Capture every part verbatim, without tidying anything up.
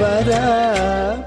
خبره.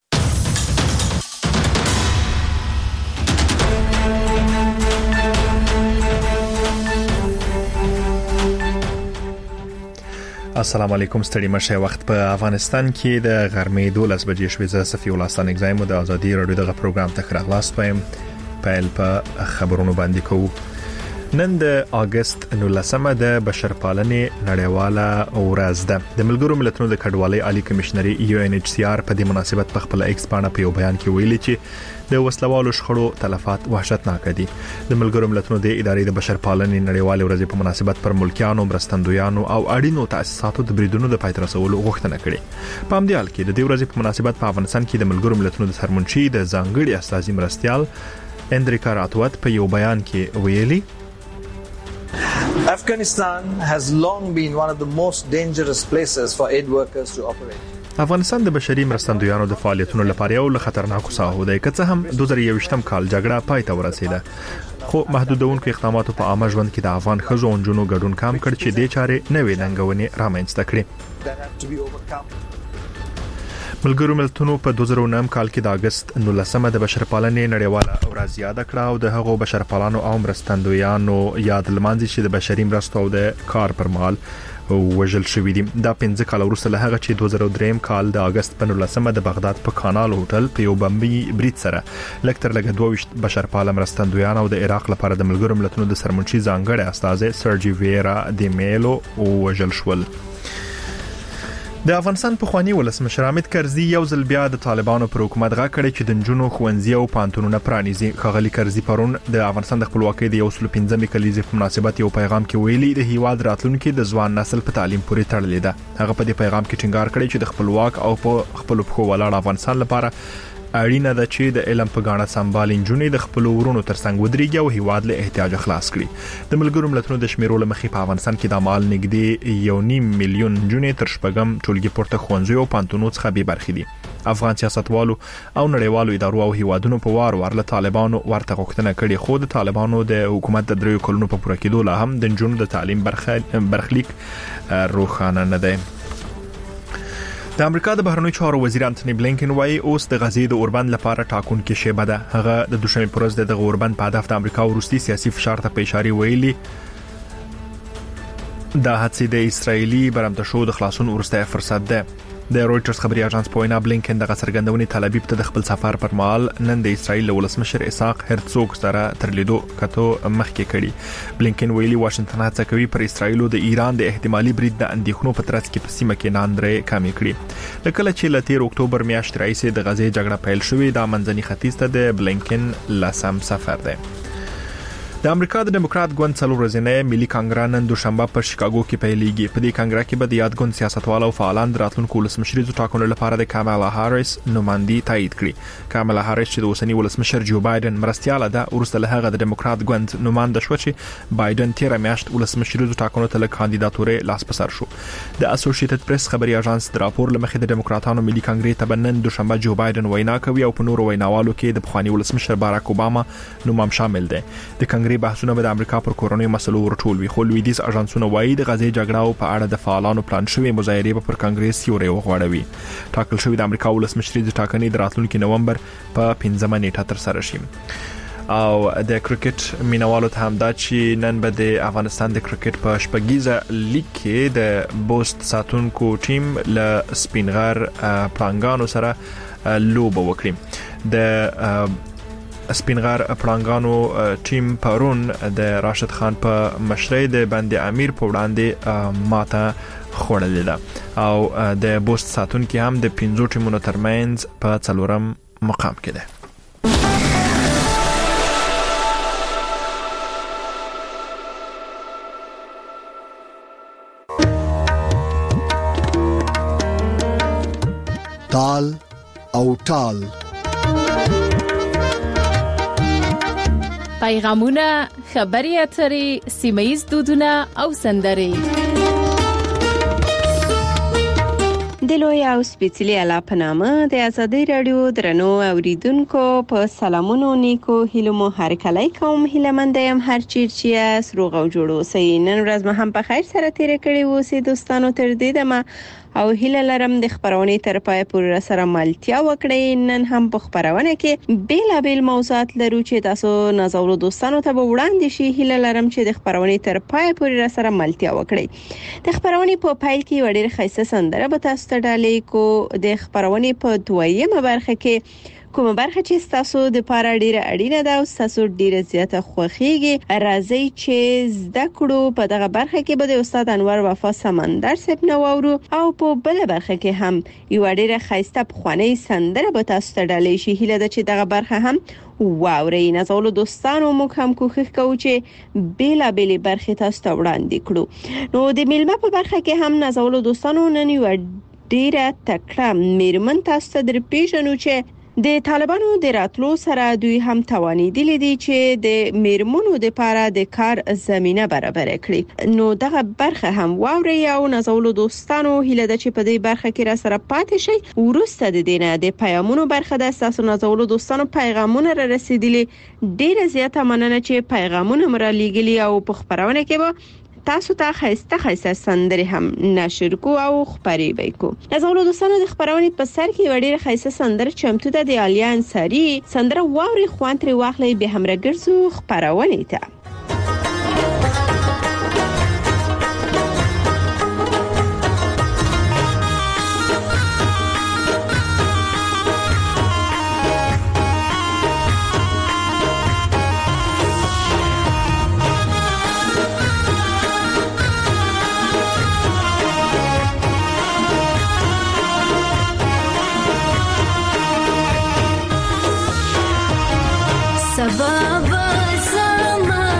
السلام علیکم. ستړي مشه وخت په افغانستان کې د غرمې دولس بجې شوې. زه صفي الله ستان اگزایم د ازادي رادیو دغه پروګرام ته خراغلاست وایم. پیل په خبرونو باندې کوو. نن د اگست نولسمه د بشرپالنې نړیواله ورځ ده. د ملګرو ملتونو د کډوالۍ عالی کمشنري یو ان ایچ سی آر په دې مناسبت په خپل ایکس باندې په یو بیان کې ویلي چې د وسلوالو شخړو تلفات وحشتناک دي. د ملګرو ملتونو د ادارې د بشرپالنې نړیواله ورځ په مناسبت پر ملکیانو، مرستندویانو او اړینو تاسیساتو د بریدونو د پای ته رسولو غوښتنه کړې. په همدې حال کې د دې ورځې په مناسبت په افغانستان کې د ملګرو ملتونو د سرمنشي د ځانګړي استازي مرستيال اندریکا راتوت په یو بیان کې ویلي: Afghanistan has long been one of the most dangerous places for aid workers to operate. افغانستان د بشري مرستندویانو د فعالیتونو لپاره یو له خطرناکو ساحو دی. که څه هم دوه زره یوویشتم کال جګړه پای ته ورسېده، خو محدودونکو اقداماتو په عامه ژوند کې د افغان ښځو او نجونو ګډون کم کړ چې د چارې نوې ننګونې رامنځته کړې. ملګرو ملتونو په دوه زره نهم کال کې د اگست نولسمه د بشرپالنې نړیواله ورځ یاد کړه او د هغو بشرپالانو او مرستندویانو یاد لمانځي چې د بشري مرستو او د کار پر مهال وژل شوی دي. دا پنځه کال وروسته له هغه چې دوه زره درې کال د اگست په نولسمه د بغداد په کانال هوټل په یو بمبي برید سره لکتر لګ دوه ویشت بشرپاله مرستندویان او د عراق لپاره د ملګرو ملتونو د سرمنشي ځانګړي استازي سرجی ویرا د میلو او وژل شول. د افغانستان په خواني ولسمشر حامد کرزي یو ځل بیا د طالبانو پر حکومت غا کړی چې د نجونو خوندزي او پانتونونه پرانیزي. خغلی کرزي پرون د افغانستان د خپلواکۍ د یو سل پنځمې کلیزې په مناسبت یو پیغام کې ویلي د هیواد راتلونکو د ځوان نسل په تعلیم پورې تړلې ده. هغه په دې پیغام کې ټینګار کړی چې د خپلواک او په خپل پخو ولاړ افغانستان لپاره اړینه ده چې د علم په غاڼه سمبال انجونې د خپل ورونو ترڅنګ ودرېږي او هیواد له احتیاج خلاص کړي. د ملګرو ملتونو د شمیرو لمخې په افغانستان کې د مال نږدې یو نیم میلیون انجونې تر شپږم ټولګي پورته ښوونځي او پانتونو څخه بې برخې دي. افغان سیاستوالو او نړیوالو ادارو او هیوادونو په وار وار له طالبانو ورته غوښتنه کړې، خو د طالبانو د حکومت د دریو کلونو په پوره کېدو لا هم د انجونو د تعلیم برخلیک روښانه نه دی. د امریکا د بهرنیو چارو وزیر انټونی بلینکن وايي اوس د غزې د اوربند لپاره ټاکونکې شیبه ده. هغه د دوشنبه پر ورځ د اوربند په هدف د امریکا وروستي سیاسي فشار ته په اشاره ویلي دا هڅه د اسرایلی برمته شو د خلاصون وروسته فرصت ده. د رويټرز خبري اژانس په وینا بلینکن د څرګندونې تل ابیب ته د خپل سفر پر مهال نن د اسرایل ولسمشر اسحاق هرڅوګ سره تر لیدو کتو مخکې کړي. بلینکن ویلي واشنگټن هڅه کوي پر اسرایل او د ایران د احتمالي برید د اندېښنو په ترڅ کې په سیمه کې ناندرې کمی کړي. لکه چې ل تیر اکتوبر میاشتې راځي د غزې جګړه پیل شوې د منځني ختیځ ته د بلینکن لاسم سفر دی. د امریکا د دیموکرات ګوند څلور ورځې ملي کانګرس نن دوشنبه په شیکاګو کې پیلېږي. په دې کانګرس کې به د یاد ګوند سیاستوالو او فعالان د راتلونکو ولسمشریزو ټاکنو لپاره د کامالا هاریس نوماندي تایید کړي. کامالا هاریس چې د اوسنی ولسمشر جو بایدن مرستياله ده، ورسته له هغه د دیموکرات ګوند نوماند شو چې بایدن تیر میاشت ولسمشریزو ټاکنو ته له کاندیداتورې لاس پسر شو. د اسوسییټډ پریس خبري اژانس د راپور لمخې د دیموکراتانو ملي کانګرس ته نن دوشنبه جو بایدن وینا کوي او په نورو ویناوالو کې د بخوانی ولسمشر باراک اوباما نوم هم شامل دی. د کانګرس بحثونه به د امریکا پر کورونی مسلو ورټول وی، خو لویدیز اژانسونه وایي د غزې جګړه او په اړه د فعالانو پلان شوی مظاهره په کانګرس یوري وغوړوي. ټاکل شوی د امریکا ولسمشر د ټاکنې د راتلونکي نومبر په پنځمه نیټه تر سره شي. او د کرکټ مینوالو ته هم دا چې نن به د افغانستان د کرکټ په شپږیزه لیګ کې د بوست ساتونکو ټیم له سپینغر پړانګانو سره لوبه وکړي. د سپینغر پړانګانو ټیم پرون د راشد خان په مشرۍ د بند امیر په وړاندې ماته خوړلې ده او د بوست ساتونکو هم د پنځو ټیمونو ترمنځ په څلورم مقام کې ده. تال او ټال پیغامونه، خبري اترې، سیمایي دودونه او سندرې د لوی او سپیڅلي الله په نامه د ازادي رادیو درنو اوریدونکو په سلامونو نیکو هیلو مو هر کله کوم هیله مندم هر چیرچیا سروغ او جوړو سي. نن ورځ مې هم په خیر سره تیر کړی و سي دوستانو. تر دې دمه او هیله لرم د خبرونې تر پای پورې سره ملتیا وکړئ. نن هم په خبرونه کې بیلابیل موضوعات لرو چې تاسو نازولو دوستانو ته وړاندې شي. هیله لرم چې د خبرونې تر پای پورې سره ملتیا وکړئ. د خبرونې په پایل کې وړي خیسه سندره به تاسو ته ډالې کو. د خبرونې په دویمه برخه کې کومه برخه چې تاسو د پاره ډیره اړینه ده او تاسو ډیره زیاته خوخیږي، راځي چې زده کړو. په دغه برخه کې به د استاد انور وفا سمندر صاحب نو اورو او په بل برخه کې هم یو ډیره خیسته پخوانی سندره به تاسو ته ډالې شي. هیله ده چې دغه برخه هم واورئ. نازولو دوستانو موږ هم کوښښ کوو چې بیلا بیل برخه تاسو ته وړاندې کړو. نو د میلمه په برخه کې هم نازولو دوستانو نن یو ډیره تکړه میرمن تاسو ته درپېژنو چې د طالبانو د راتلو سره دوی هم توانیدلی دي چې د میرمنو د لپاره د کار زمينه برابر کړي. نو دغه برخه هم واوري او نازولو دوستانو هیله ده چې په دې برخه کې را سره پاتې شي. ورسته د دینه د پیغامونو برخه ده. تاسو نازولو دوستانو پیغامونه را رسیدلي، ډیره زیاته مننه چې پیغامونه مر لېګلي او په خبرونه کې به تاسو ته خیسته خیسته سندري هم نشر کو او خبري وکړو. نازولو دوستانو د خبرونې په سر کې وړي خیسته سندر چمتو ده د علي انصاری سندره واوري خوانتري واخلي به همرا ګرځو خبرونه ته. Sababa sama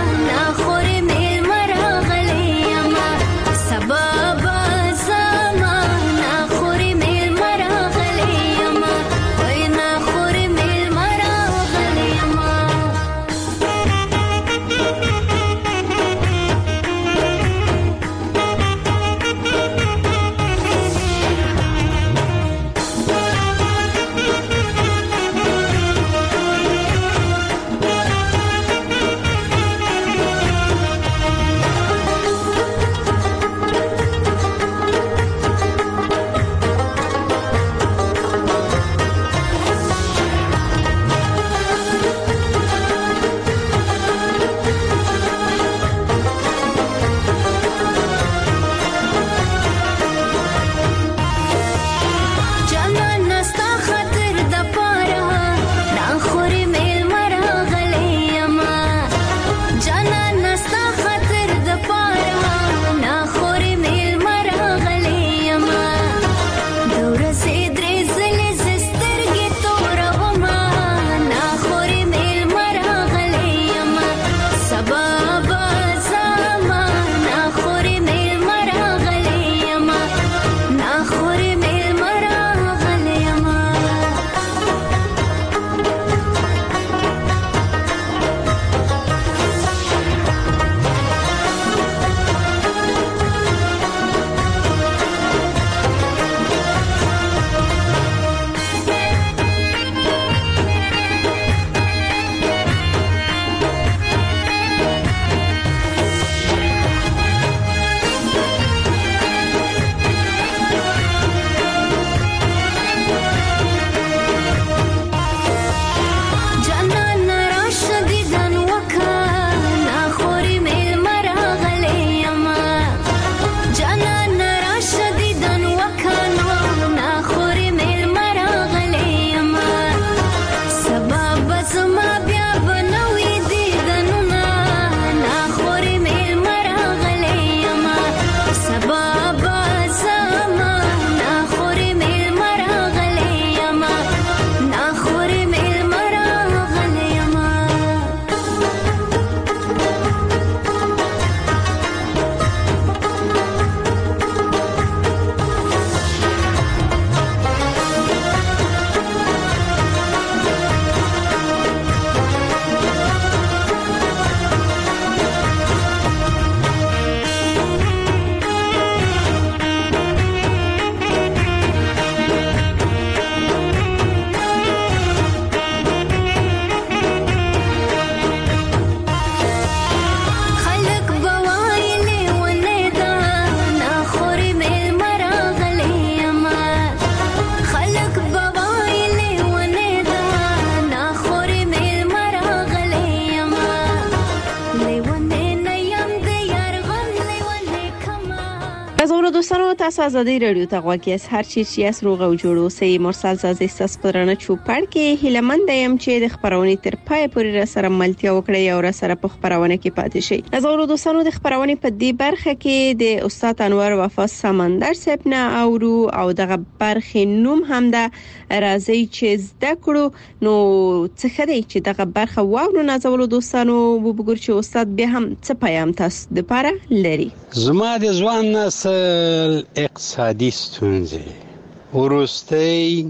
تاسو ازادي رادیو ته غواړئ هر چی چې روغ او جوړ اوسئ. مرسل زازي تاسو پرانه چوپړ کې هیلمند یم چې د خبرونه تر پای پورې را سره ملتیا وکړي او را سره په خبرونه کې پاتې شي. نظر دوستانو د خبرونه په دې برخه کې د استاد انور وفا سمندر صاحب نه اورو او دغه برخه نوم هم ده راځي چې زده کړو. نو څه خدای چې دغه برخه واورو نظر دوستانو وګورئ چې استاد به هم څه پیام تاسو د پاره لري. زما د ځوان نسل اقتصادي ستونزې ورستۍ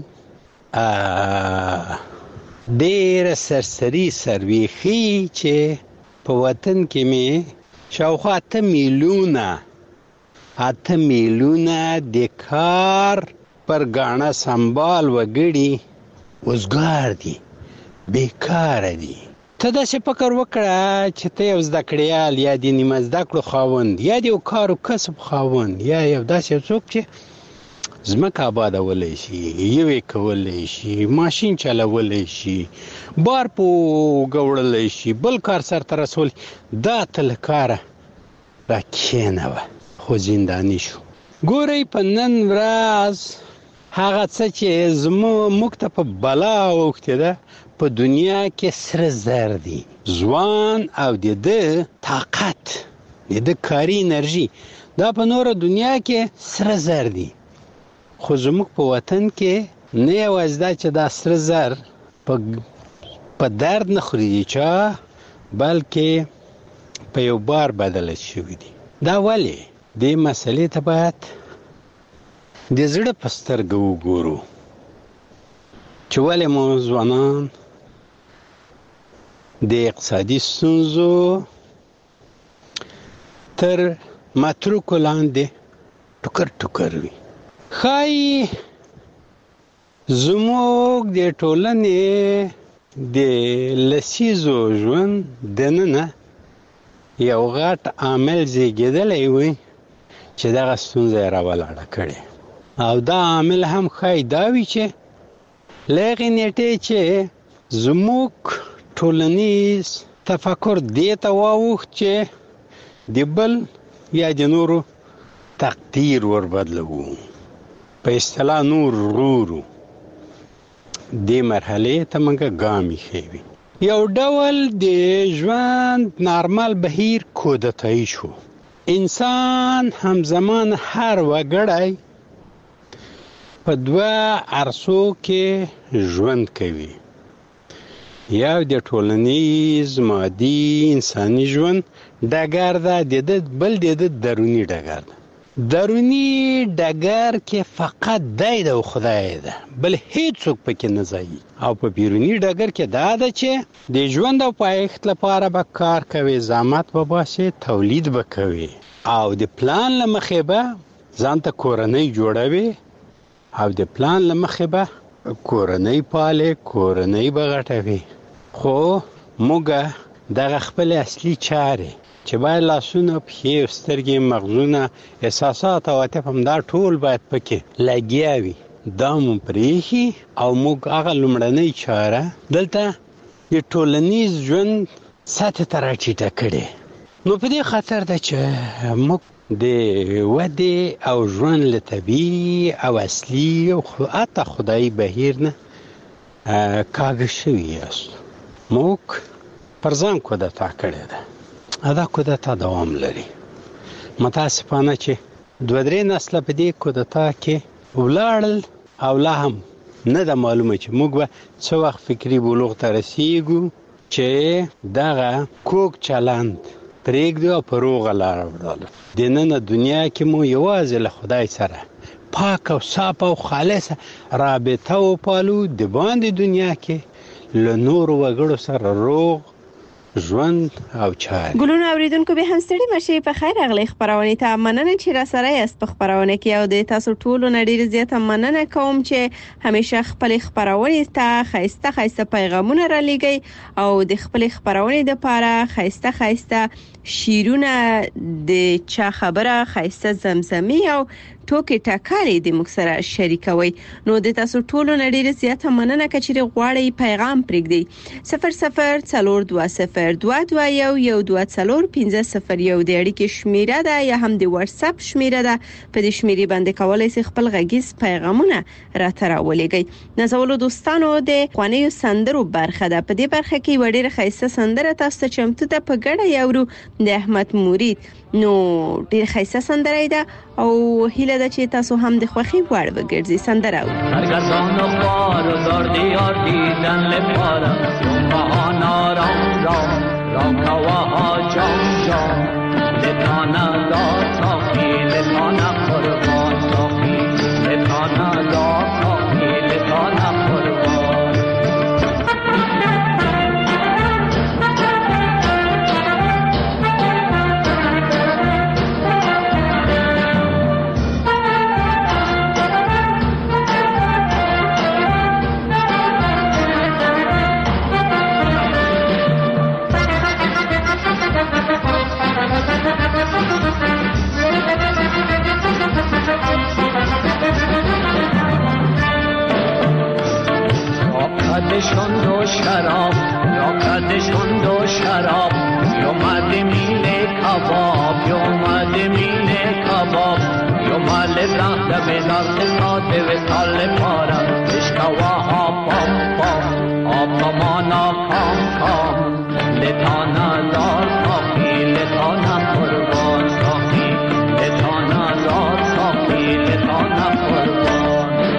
ډېر سرسري سرویخي چې په وطن کې می شاوخوا اته میلیونه اته میلیونه د کار پر غاڼه سنبال وګړي وزګار دي، بیکار دي. ته دا څه فکر وکړه چې ته یو زده کړیال یا د نیمه زده کړو خاوند یا د یو کار او کسب خاوند یا یو داسې څوک چې ځمکه آبادولی شي، یوې کولی شي، ماشین چلولی شي، بار په وړلی شي، بل کار سرته رسولی، دا ته له کاره را کښېنوه خو زنداني شو. ګورئ په نن ورځ هغه څه چې زموږ ته په بلا اوښتې ده په دنیا کې سره زر دي. ځوان او د ده طاقت، د ده کاري انرژي دا په نوره دنیا کې سره زر دي. خو زموږ په وطن کې نه یوازې دا چې دا سره زر په درد نه خوري دي چا، بلکې په یو بار بدله شوي دي. دا ولې؟ دې مسئلې ته باید د زړه په سترګه وګورو چې ولې مو ځوانان د اقتصادي ستونزو تر متروکو لاندې ټوکر ټوکر وي. ښایي زموږ د ټولنې د لسیزو ژوند دننه یو غټ عامل زیږېدلی وي چې دغه ستونزه یې راولاړه کړې، او دا عامل هم ښایي دا وي چې له هغې نیټې چې زموږ ټولنیز تفکر دې ته واوښت چې د بل یا د نورو تقدیر وربدلوو، په اصطلاح نور ورورو. دې مرحلې ته موږ ګام ایښی. یو ډول د ژوند نارمل بهیر کودتایي شو. انسان همزمان هر وګړی په دوه عرصو کې ژوند کوي. یو د ټولنیز مادي انساني ژوند ډګر ده، د ده بل د ده دروني ډګر ده. دروني ډګر کې فقط دی ده او خدای ده، بل هیڅوک پکې نه ځایي. او په بیروني ډګر کې دا ده چې د ژوند او پایښت لپاره به کار کوي، زحمت به باسي، تولید به کوي، او د پلان له مخې به ځان ته کورنۍ جوړوي، او د پلان له مخې به کورنۍ پالي، کورنۍ به غټوي. خو موږ دغه خپل اصلي چارې چې باید لاسونه، پښې، سترګې، مغزونه، احساسات او عاطفه هم دا ټول باید پکې لګیا وي، دا مو پرېښي او موږ هغه لومړنۍ چاره دلته د ټولنیز ژوند سطح ته راټیټه کړې. نو په دې خاطر ده چې موږ د ودې او ژوند له طبیعي او اصلي او حتی خدایي بهیر نه کاږه شوي یاست. موږ پر ځان کودتا کړې ده، دا کودتا دوام لري. متاسفانه چې دوه درې نسله په دې کودتا کې ولاړل او لا هم نه ده معلومه چې موږ به څه وخت فکري بلوغ ته رسیږو چې دغه کوږ چلند پرېږدو او په روغه لاره ولاړو. د ننه دنیا کې مو یوازې له خدای سره پاک او صاف او خالصه رابطه وپالو، د باندې دنیا کې له نورو وګړو سره روغ ژوند او چای. ګلونه اوریدونکو به هم ستړي مشي. په خیر اغلی خبرونه ته مننه چې را سره یاست په خبرونه کې، او د تاسو ټولو نړۍ زیاته مننه کوم چې همیشه خپل خبرونه ته خاصه خاصه پیغامونه را لګي او د خپل خبرونه د لپاره خاصه خاصه شیرونه د چا خبره خاصه زمزمي او ټوکې ټکالې د موږ سره شریکوي. نو د تاسو ټولو نړۍ زیاته مننه کچې غواړئ پیغام پرېږدئ. صفر صفر څلور دوه صفر دوه دوه یو یو دوه څلور پنځه صفر یو د اړیکې شمیره ده یا هم د واتس اپ شمیره ده. په دې شمیرې باندې کولای شئ خپل غږیز پیغامونه راته راولېږئ. نازولو دوستانو د خوانیو سندرو برخه ده. په دې برخه کې وړي خیسته سندره تاسو ته چمتو ده په ګډه یورو د احمد مرید. نو ډیر خیسته سندره ده او هیله ده چې تاسو هم د خوخي وړ وګرځي. سندره او سرگردان و خوار و زار دیار دیدن لپارم بهان آرام رام رام کواها جام جام لطانه دار ساقی لطانه قربان ساقی لطانه دار ساقی لطانه قربان. راکدشون دو شراب راکدشون دو شراب یومد میله کباب یومد میله کباب یومد رخت به درد ساده و سال پارم اشکوا آبام بام آبامانا کام کام لطانه دار ساقی لطانه قربان ساقی لطانه دار ساقی لطانه قربان.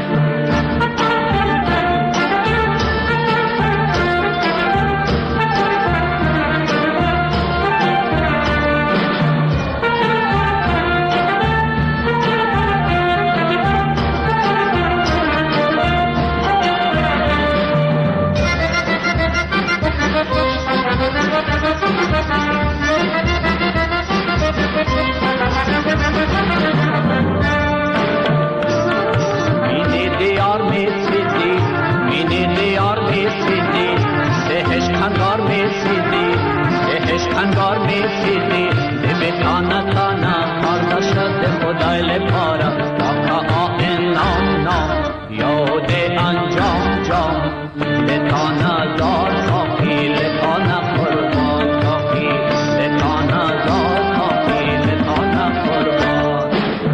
انگار می سیدی به کانا کانا کار شد خدای لپارا آقا نام نام یاد انجام جام لطانه دار ساقی لطانه قربان ساقی لطانه دار ساقی لطانه قربان.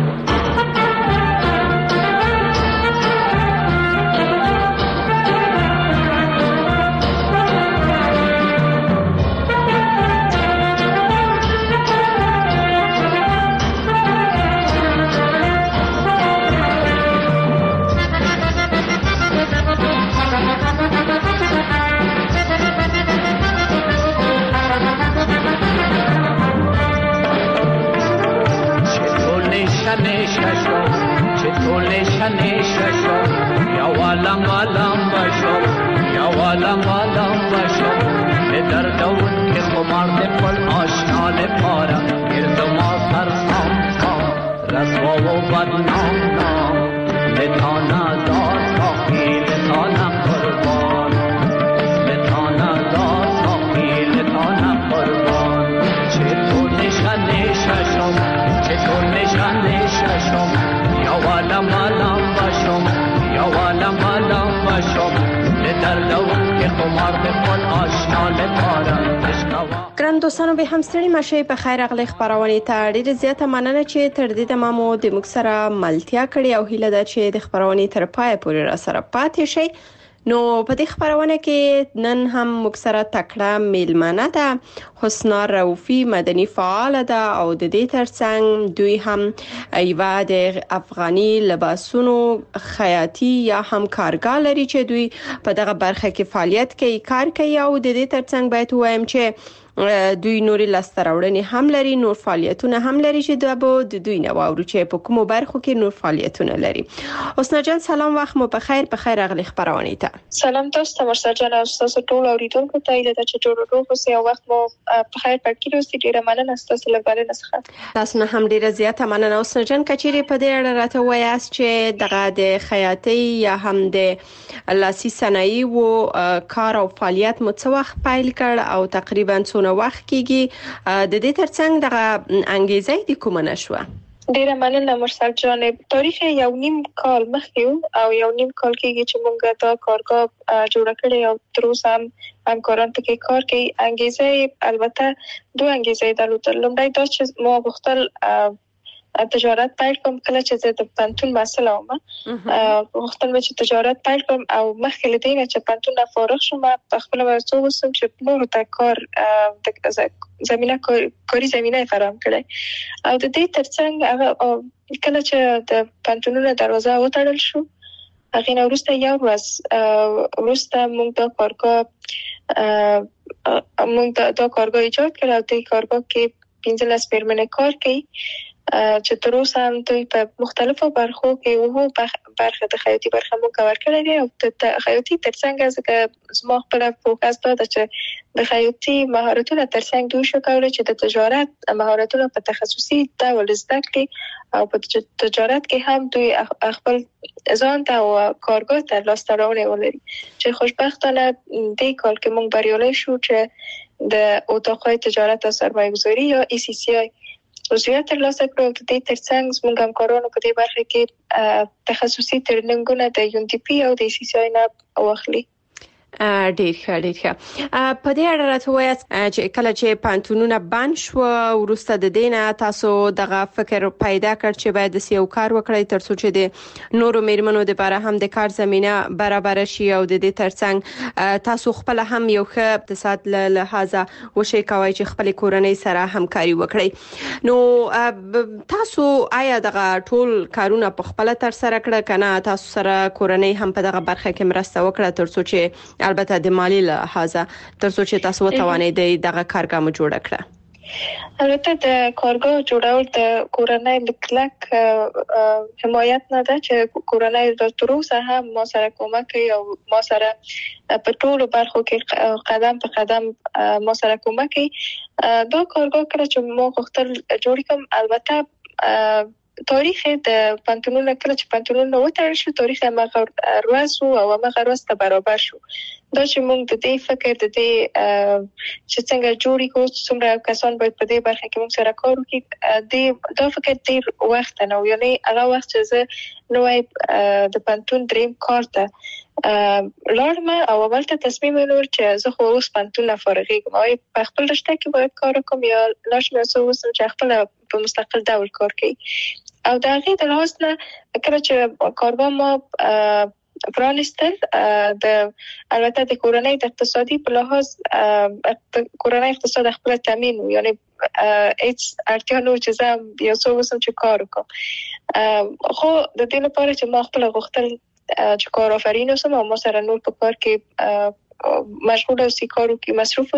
یا والم والم باشو یا والم والم باشو به دردون که خمارد کل آشنا لپارا گرد ما سر سام سام رسوا و بدنام نام لطانه دار ساقی لطانه قربان لطانه دار ساقی لطانه قربان. چطور نشن نششم چطور نشن نششم یا والم والم باشم یا والم والم باشم به دردون که خمار به خود آشنا لپارم اشکوا. ګران دوستانو به هم ستړي مشه په خیر اغلی خبرونه ته ډیره زیاته مننه چې تر دې تمامو د موږ سره ملتیا کړی او هیله ده چې د خبرونه تر پای پورې را سره پاتې شي. نو په دې خبرونه کې نن هم موږ سره تکړه میلمنه ده حسنا رؤفی مدني فعال ده او د دې ترڅنګ دوی هم ایوا د افغاني لباسونو خیاطي یا هم کارګر لري چې دوی په دغه برخه کې فعالیت کوي کار کوي او د دې ترڅنګ باید وایم چې دوی نوري لاستراوړنې هم لري نور فعالیتونه هم لري چې د ابو د دوی نه واورو چې په کومو برخو کې نور فعالیتونه لري. حسنا جان سلام وخت مو په خیر په خیر اغلی خبرونه ته. سلام تاسو ته مرسا جان او تاسو ټول اوریدونکو ته ایله چې ټول روغ اوسئ او وخت مو په خیر پکې اوسئ. ډیره مننه تاسو لپاره نسخه. تاسو نه هم ډیره زیاته مننه حسنا جان کچيري په دې اړه راته وایاست چې دغه د خیاطي یا هم د لاسي صنایع او کار او فعالیت مو څو وخت پیل کړ او تقریبا څونه وخت کېږي د دې ترڅنګ دغه انګیزه د کومه نشوه؟ ډیره مننه مرسل جان. تاریخ یو نیم کال مخکې او یو نیم کال کېږي چې موږ دا کارګاه جوړ کړې او تر اوسه هم همکاران پکې کار کوي. انګیزه البته دوه انګیزه درلودل. لومړی دا چې ما غوښتل تجارت پیل کوم کله چې زه د پانتون مسله وم. غوښتل مې چې تجارت پیل کوم او مخکې له دې چې پانتون نه فارغ شوم په خپل ورڅو وسم چې نور ته کار د زمينه کاری زمينه فراهم کړي او د دې ترڅنګ هغه کله چې د پانتونونو دروازه وتړل شو هغه نو وروسته یو ورځ وروسته موږ د کارګاه موږ د کارګاه ایجاد کړو او د کارګاه کې پنځلس میرمنې کار کوي چې تر اوسه هم دوی په مختلفو برخو کې وو برخه د خیاطي برخه مو کور کړی دی او د خیاطي ترڅنګ ځکه زما خپل فوکس دا ده چې د خیاطي مهارتونه ترڅنګ دوی شو کولای چې د تجارت مهارتونه په تخصصي ډول زده کړي او په تجارت کې هم دوی خپل ځان ته او کارګاه ته لاسته راوړنې ولري چې خوشبختانه دې کال کې موږ بریالي شو چې د اتاقای تجارت او سرمایه‌گذاری یا ای سی سی آی وضعیت ترلاسه کړو. د دې ترڅنګ موږ همکارانو په دې برخه کې تخصصي ترنینګونه د یو ډي پی او د سی سی آی نه واخلي. ډیر ښه ډیر ښه. په دې اړه راته وایاست چې کله چې پانتونونه بند شو وروسته د دینه تاسو دغه فکر پیدا کړ چې باید د یو کار وکړئ ترڅو چې د نورو میرمنو لپاره هم د کار زمينه برابر شي او د دې ترڅنګ تاسو خپل هم یو ښه اقتصاد له لحاظه وشي کوي چې خپل کورنۍ سره همکاري وکړي. نو تاسو آیا دغه ټول کارونه په خپل تر سره کړ کنه تاسو سره کورنۍ هم په دغه برخه کې مرسته وکړه ترڅو چې البته د مالی لحاظه ترڅو چې تاسو وتوانئ دغه کارګاه مو جوړ کړئ؟ البته د کارګاه جوړول د کورنۍ د کلک حمایت نه ده چې کورنۍ د تر اوسه هم ما سره کومک کوي او ما سره په ټولو برخو کې قدم په قدم ما سره کومک کوي. دا کارګاه کړه چې ما غوښتل جوړ کوم. البته تاریخ د پانتونونو کله چې پانتونونو وتړل شو تاریخ هغه ورځ او هغه ورځ ته برابر شو. دا چې موږ د دې فکر د دې چې څنګه جوړی کو څومره کسان باید په دې برخه کې موږ سره کار وکړي د دا فکر ډیر وخت نه یعنی هغه وخت چې زه نوې د پانتون دریم کار ته لارم او اول ته تصمیم ونیول چې زه خو اوس پانتون نه فارغېږم او په خپل رشته کې باید کار وکړم یا لاش مې اوس چې خپل په مستقل ډول کار کوي او دا غي د لحاظ نه کله چې کارګاه ما پرانستل د البته د کورنۍ د اقتصادي په لحاظ کورنۍ اقتصاد خپل تامین یعنی هیڅ اړتیا نه چې زه یو څو وسم چې کار وکړم خو د دې لپاره چې ما خپل غوښتل چې کار آفرین اوسم او ما سره نور په کار کې مشغول اوسې کارو کې مصروف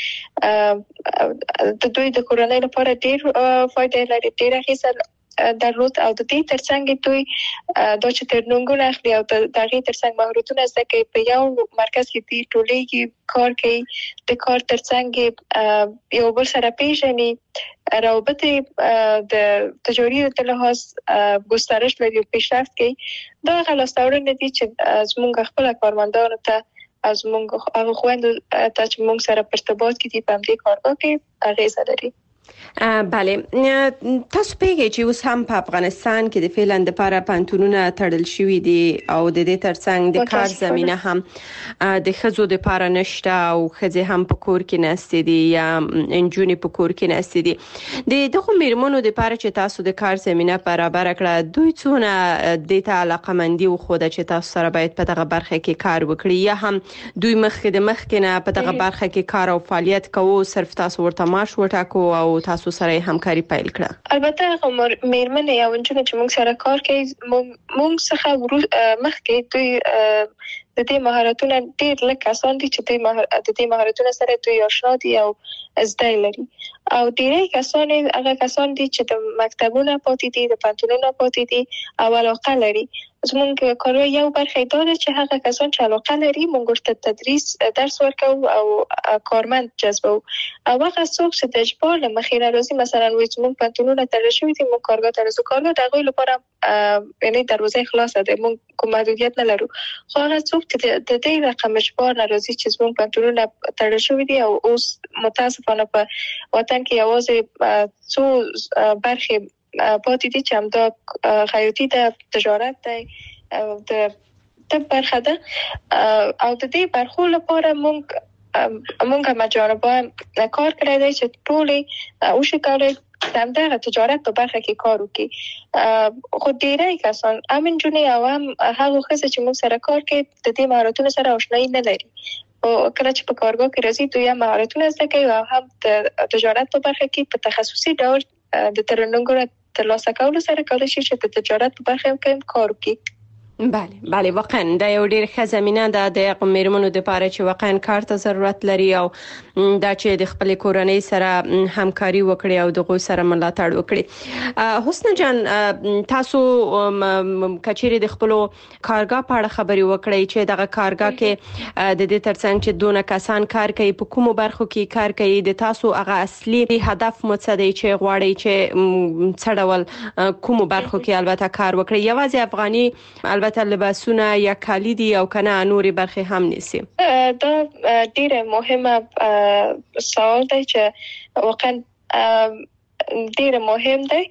اوسې د دوی د کورنۍ لپاره ډیر فائدې لري ډیر اغیزه درلود او د دې ترڅنګ دوی د چترنګونو اخلي او د دغه ترڅنګ مهارتونه زده کوي په یو مرکز کې دی ټولې کې کار کوي د کار ترڅنګ یو بل سره پیژني روابط د تجاري د لحاظ ګسترش لري او پیشرفت کوي دا غلاستورنه دي چې زموږ خپل کارمندانو ته از موږ هغه خويندو ته چې موږ سره په ارتباط کې دي په دې کارګاه کې اغیزه لري. بله تاسو پیږئ چې اوس هم په افغانستان کې د فعلن د لپاره پانتونونه تړل شوی دي او د دې ترڅنګ د کار زمينه هم د خزو د لپاره نشته او خزه هم په کور کې نستې دي یا انجونی په کور کې نستې دي د دغه میرمنو د لپاره چې تاسو د کار زمينه برابر کړه دوی څونه د ته علاقمندي او خو د چې تاسو سره باید په دغه برخه کې کار وکړي یا هم دوی مخکې د مخکې نه په دغه برخه کې کار او فعالیت کوو صرف تاسو ورته معاش وټاکو او تاسو سره همکاري پیل کړه؟ البته میرمنې یا ونجونه چې موږ سره کار کوي موږ څخه مخکې دوی د دې مهارتونه ډېر لږ کسان دي چې د دې مهارتونه سره دوی آشنا دي او زده لري او ډېری کسان هغه کسان دي چې د مکتبونو پاتې دي د پانتونونو پاتې دي او علاقه لري. زموږ کار یو برخه دا ده چې هغه کسان چې علاقه لري موږ ورته تدریس درس ورکوو او کارمند جذبو او هغه څوک چې د اجبار له مخې راځي مثلا وایي چې موږ پانتونونه تړل شوي دي موږ کارګاه ته راځو کارګاه د هغوی لپاره یعنی دروازه خلاصه ده موږ کوم محدودیت نه لرو خو هغه څوک چې د دې رقم اجبار راځي چې موږ پانتونونه تړل شوي دي او اوس متاسفانه په وطن کې یوازې څو برخې پاتې دي چې همدا خیاطي د تجارت دی او د طب برخه ده او د دې برخو لپاره موږ موږ هم جانبه کار کړی دی چې ټولې او شکل دغه تجارت په برخه کې کار وکړي. خو ډیری کسان امن جونې او هم هغه خزه چې موږ سره کار کوي د دې مهارتونو سره آشنایي نه لري. او کله چې په کارګاه کې راځي دوی هم مهارتونه زده کوي او هم د تجارت په برخه کې په تخصصي ډول د ترنګونو ترلاسه کولو سره کولای شي چې د تجارت په برخه کې کار وکړي. بله بله واقعا دا یو ډیر ښه زمينه ده د میرمنو د لپاره چې واقعا کار ته ضرورت لري او دا چې د خپل کورنۍ سره همکاري وکړي او دغه سره ملاتړ وکړي. حسن جان تاسو کچېری د خپل کارګاه په اړه خبري وکړي چې دغه کارګاه کې د دې ترڅنګ چې دونه کسان کار کوي په کومو برخو کې کار کوي د تاسو هغه اصلي هدف متصدي چې غواړي چې څړول کومو برخو کې البته کار وکړي یوازې افغاني البته لباسونه یا کالی دي او کنه نوري برخه هم نیسي. دا ډیره مهمه سوال دی چې واقعا ډیره مهم دی.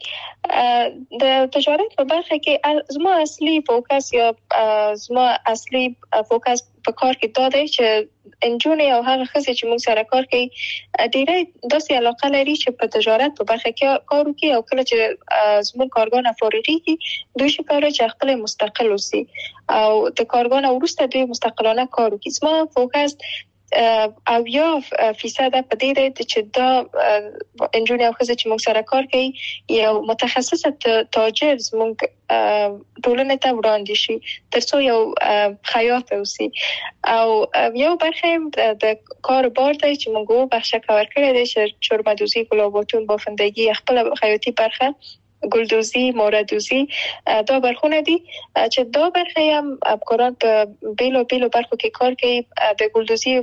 د تجارت په برخه کې زما اصلي فوکس یا زما اصلي فوکس په کار کې دا دی چې انجونې او هغه خزې چې موږ سره کار کوي ډیره داسې علاقه لري چې په تجارت په برخه کې کار وکړي او کله چې زموږ کارګان فارغيږي دوی شي کولای چې خپل مستقل اوسي او د کارګان وروسته دوی مستقلانه کار وکړي. زما فوکس او یا فیصد په دې دی چې دا انجونې او خزې چې موږ سره کار کوي یو متخصصه تاجر زموږ ټولنه ته وړاندې شي ترڅو یو خیاط اوسي او یو برخه د کار بار دی چې موږ وو بخښه کار کړی دی چې چرمدوزی ګلاباتون بافندگی خپل خیاطي برخه ګلدوزی موردوزی دا برخونه دي چې دا برخه هم افکارات په بیلو بیلو برخو کې کار کوي. د ګلدوزی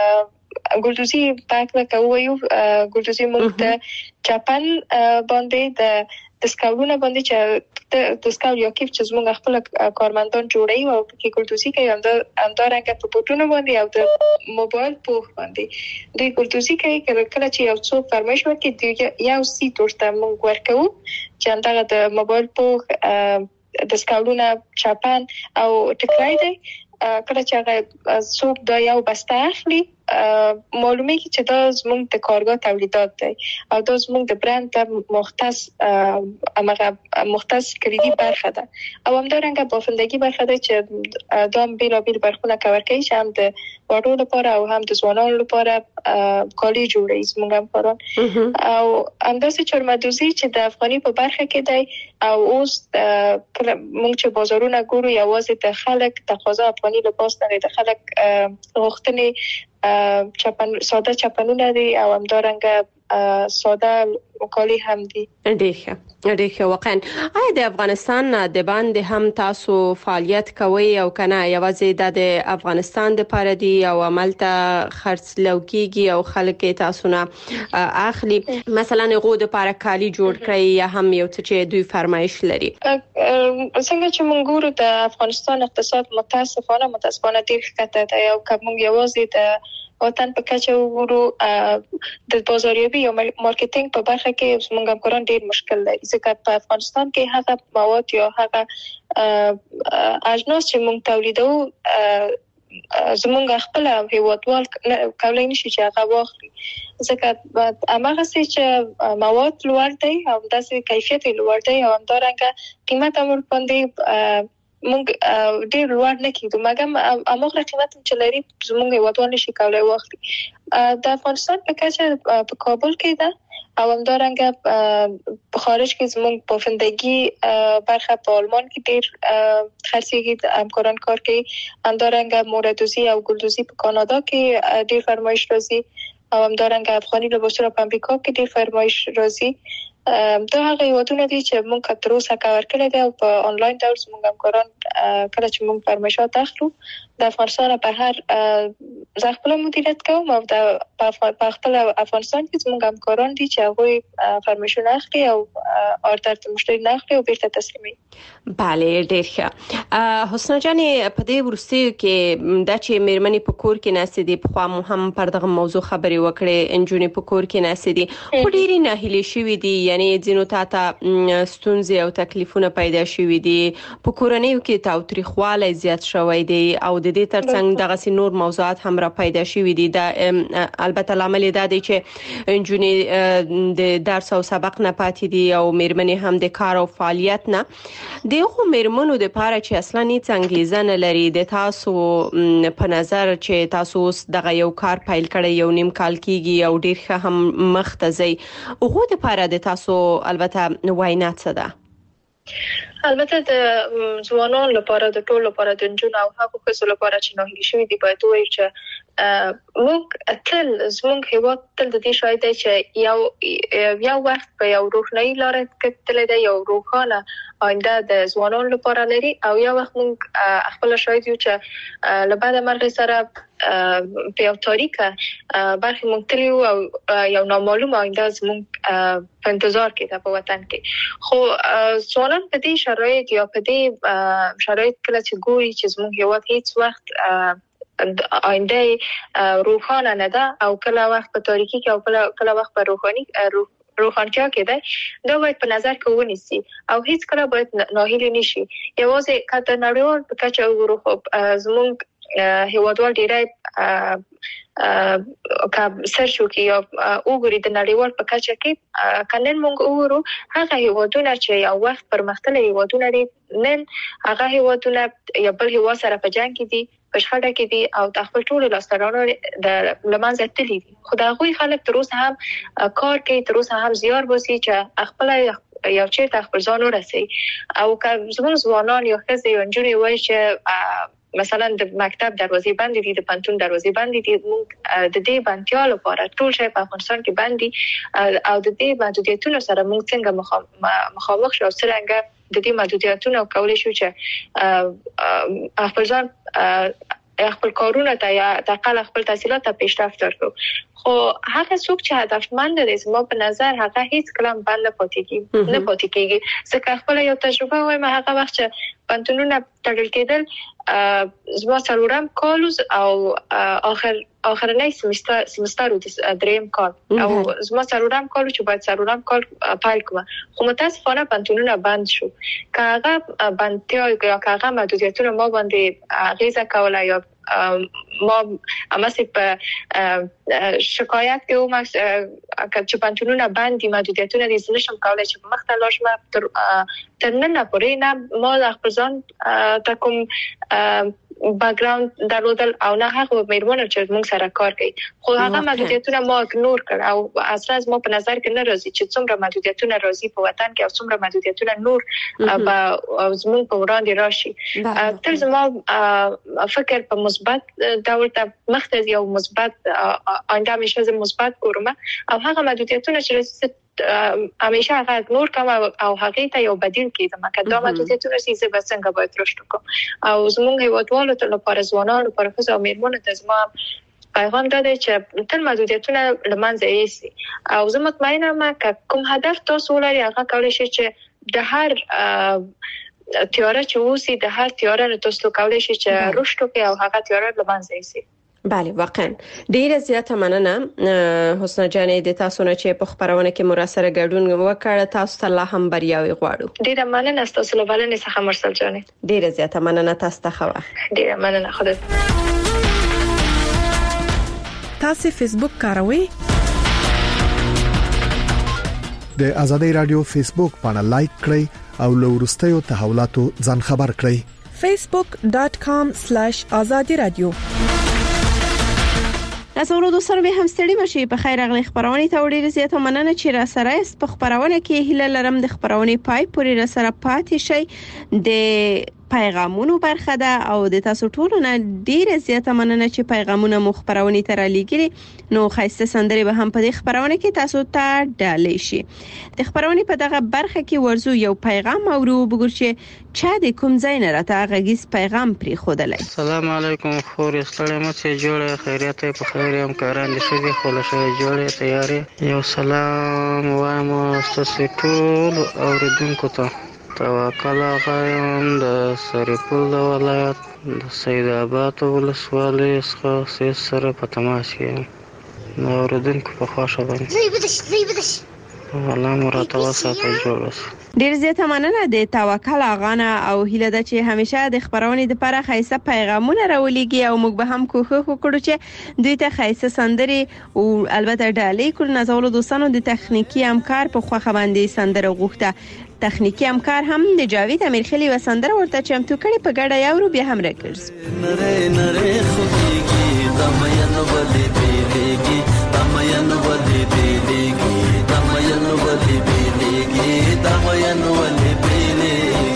ګلدوزی پاک لکوي ګلدوزی موږ د جاپان باندې د د سکاولونه باندې چې د سکاول یو کیف چې زموږ خپل کارمندان جوړي او کې ګلدوزی کوي هم د همدارنګه په بوټونو باندې او د موبایل پوښ باندې دوی ګلدوزی کوي. کله چې یو څوک فرمایش وکړي یو سیټ ورته موږ ورکو چې همدغه د موبایل پوښ د سکاولونه چاپان او ټکرای دی. کله چې هغه څوک دا یو بسته اخلي معلومه کی چې دا زموږ د کارګاه تولیدات دی او دا زموږ د برند ته مختص امغه مختص کلیدي برخه ده او همدارنګه بافندگی برخه ده چې دا بیل بیل برخونه کور کوي چې هم د وړو لپاره او هم د ځوانانو لپاره کالي جوړوي زموږ هم کاران او همداسې چرمدوزی چې د افغاني په برخه کې دی او اوس موږ چې بازارونه ګورو یوازې د خلک تقاضا افغاني لباس نه د خلک غوښتنې چپن ساده چپنونه دي او همدارنګه ساده وکالي هم دي. ډیره ډیره واقعا آیا د افغانستان د باندې هم تاسو فعالیت کوي او کنه یوازې د افغانستان د لپاره دی او عملته خرڅلاو کیږي او خلک تاسو نه اخلي مثلا غو د لپاره کالی جوړ کړی یا هم یو څه چې دوی فرمایش لري؟ څنګه چې موږ ګورو د افغانستان اقتصاد متاسفانه متاسفانه ډیر ښکته دی او کوم یوازې د وطن په کچه وګورو د بازاریابي او مارکیټینګ په برخه کې موږ همکاران ډیر مشکل لري ځکه په افغانستان کې هغه مواد یا هغه اجناس چې موږ تولیدو زمونږ خپل هیوادوال کولای نشي چې هغه واخلي ځکه هغه چې مواد لوړ دی او داسې کیفیت لوړ دی او همدارنګه قیمت هم باندې موږ ډیر لوړ نه کیدو مګر امغه قیمت چې لري زمونږ هیوادوال نشي کولای واخلي. د افغانستان په کچه په کابل کې ده او همدارنګه په خارج کې زمونږ بافندگی برخه په آلمان کې ډیر خرڅيږي همکاران کار کوي همدارنګه موردوزی او ګلدوزی په کانادا کې ډیر فرمایش راځي او همدارنګه افغاني لباسونه په امریکا کې ډیر فرمایش راځي. دا هغه یوادونه دي چې موږ تر اوسه کار کړی دی او په انلاین ډول موږ همکاران کله چې موږ فرمایشات اخلو د افغانستان په هر زه خپل مدیریت کوم او د په خپل افغانستان کې زموږ همکاران دي چې هغه فرمیشن اخلي او اردر ته مشتری نه اخلي او بیرته تسلیمي. بله ډیر ښه. حسنا جان په دې ورستیو کې د چې میرمنې په کور کې ناست دي، په خوا هم پر دغه موضوع خبرې وکړې، انجونې په کور کې ناست دي خو ډېرې ناهیلې شوې دي، یعنی ځینو ته ته ستونزې او تکلیفونه پیدا شوې دي، په کورنیو کې تاوتریخوالی زیات شوی دی او د دې ترڅنګ دغه نور موضوعات هم را پیدا شوې دي. دا البته لامل دا دی چې انجونې د درس او سبق نه پاتې دي او میرمنې هم د کار او فعالیت نه. دغه میرمنو د پاره چې اصلا هیڅ انګیزه نه لري، د تاسو په نظر چې تاسو اوس دغه یو کار پیل کړی یو نیم کال کیږي او ډیر ښه هم مخ ته ځي، هغه د پاره د تاسو البته وینا څه ده؟ البته د ځوانانو لپاره د ټولو لپاره د جنونو او هغو ښځو لپاره چې ناهیلي شوي دي باید وایي چې موږ تل زموږ هیواد تل د دې شاهد دی چې یو یو وخت په یو روښنايي لاره کې تللی دی، یو روښانه آینده د ځوانانو لپاره لري او یو وخت موږ خپل شاهد یو چې له بعد مرګ سره په یو تاریکه برخې موږ تللی او یو نامعلوم آینده زموږ په انتظار کې ده په وطن کې. خو ځوانان په دې شرایط یا په دې شرایط کله چې ګوري چې زموږ هیواد هیڅ وخت آینده روښانه نه ده او کله وخت په تاریکی کې او کله کله وخت په روحاني روښانتیا کې ده، دا باید په نظر کې ونیسي او هیڅ کله باید ناهیلي نشي. یوازې کله نړیوال په کچه وګورو خو زموږ هیوادوال ډیری که سرچ وکړي یا وګوري د نړیوال په کچه کې کنن موږ وګورو هغه هیوادونه چې یو وخت پرمختللي هیوادونه دي، نن هغه هیوادونه یا بل هیواد سره په جنگ کې دي، په شخړه کې دي او د خپل ټولو لاسته د لمنځه تللي دي. خو د هغوی خلک تر اوسه هم کار کوي، تر اوسه هم زیار باسي چې خپل یو چیرته خپل ځان ورسوي. او که زموږ ځوانان یا ښځې یا نجونې وایي چې مثلا د مکتب دروازې بندې دي، د پوهنتون دروازې بندې دي، موږ د دې بندیا لپاره ټول شی په افغانستان کې بندي او د دې محدودیتونو سره موږ څنګه مخامخ شو او څنګه د دې محدودیتونو کولای شو چې خپل ځان خپل کارونه ته یا تقل خپل تحصیلات ته پیشرفت ورکړو. خو هغه څوک چې هدفمند دي زما په نظر هغه هیڅ کلام بند پاتې کیږي نه پاتې کیږي. ځکه خپل یو تجربه وایم، هغه وخت چې پنځونونه تړل کېدل زما څلورم کال او اخر اخرنی سمستر سمستر د دریم کال او زما څلورم کال چې باید څلورم کال پیل کوم، خو متاسفانه پنځونونه بند شو. که هغه بندیا یا که هغه محدودیتونه ما باندې اغیزه کوله یا ما امسی په شکایت کوم چې پنځونونه باندې محدودیتونه دي، نشم کولای چې په مخ ته لاړ شم. تر تر نن پورې نه ما خپل ځان ته کوم بیک ګراوند درلودل او نه هغه میرمنو چې موږ سره کار کوي، خو هغه محدودیتونه ما اګنور کړ او اصلا ما په نظر کې نه راځي چې څومره محدودیتونه راځي په وطن کې او څومره محدودیتونه نور په زموږ په وړاندې راشي. تر زما فکر په مثبت ډول ته مخ ته یو مثبت آینده مشه زه مثبت ګورم او هغه محدودیتونه چې راځي همیشه هغه اګنور کوم او هغه ته یو بدیل کیدم که دا محدودیتونه چې زه به څنګه باید رشد وکړم. او زموږ هیوادوالو ته لپاره ځوانانو لپاره ښځو او میرمنو ته زما پیغام دا دی چې تل محدودیتونه له منځه یوسي او زه مطمئنه یم که کوم هدف تاسو ولرئ هغه کولی شئ چې د هر تیاره چې اوسي د هر تیاره نه تاسو کولی شئ چې رشد وکړئ او هغه تیاره له منځه یوسي. بله واقعا ډیره زیاته مننه حسنا جانې د تاسو نه چې په خبرونه کې مراسله ګډون وکړه. تاسو ته الله هم بریاوي غواړو. ډیره مننه تاسو له بلنې څخه مرسل جانې. ډیره زیاته مننه تاسو ته خو. ډیره مننه. خدای تاسو فیسبوک کاروئ؟ د ازادي رادیو فیسبوک باندې لایک کړئ او له ورستیو تحولاتو ځان خبر کړئ. facebook dot com slash azadi radio. ناسورو دوستانو به هم ستړي مشي په خیر اغلی خبرونه ته وړي زیاته مننه چې را سره است په خبرونه کې هله لرم د خبرونه پای پورې را سره پاتې شي. د پیغامونو برخه ده او د تاسو ټولو نه ډیره زیاته مننه چې پیغامونه مو خبرونه تر لګیږي. نو خاصه سندري به هم په دې خبرونه کې تاسو ته ډالې شي. د خبرونه په دغه برخه کې ورزو یو پیغام اورو بګور چې چا د کوم ځای نه راته غږیز پیغام پری خودلای. السلام علیکم خور استړی مو چې جوړه خیریت په خیر هم کاران دي شي خو له شي جوړه تیاری یو سلام وایم تاسو ټول اوریدونکو ته. توکل غایم د سرپل ولایت د سید آباد ولسوالۍ څخه سره په تماس کې نو اوریدونکو په خوښه باندې الله مراته وساته جوړ. ډیر زیاته مننه د توکل اغانه او هیله ده چې همیشه د خبرونه د لپاره خاصه پیغامونه راولېږي او موږ به هم کوښښ وکړو چې دوی ته خاصه سندري او البته ډالې کول نازولو دوستانو د تخنیکی همکار په خوخه باندې سندره غوښته. تخنیکی همکار هم د جاوید امیرخیلی و سندره ورته چمتو کړي په ګډه یو بیا هم راکړس. نره نره خوږیږي دمین ولې بیلېږي دمین ولې بیلېږي دمین ولې بیلېږي دمین ولې بیلېږي.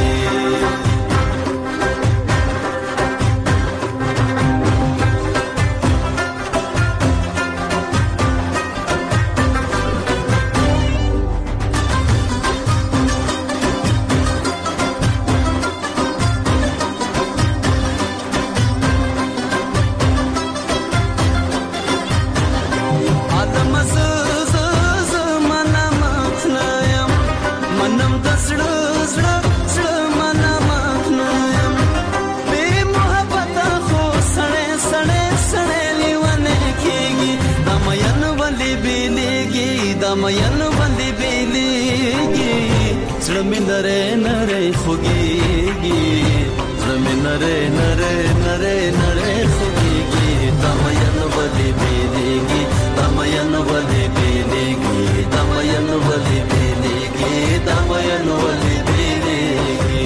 دمین ولې بیلېږي زړه مې نری نری خوږیږي زړه مې نری نری نری نری خوږیږي دمین ولې بیلېږي دمین ولې بیلېږي دمین ولې بیلېږي دمین ولې بیلېږي.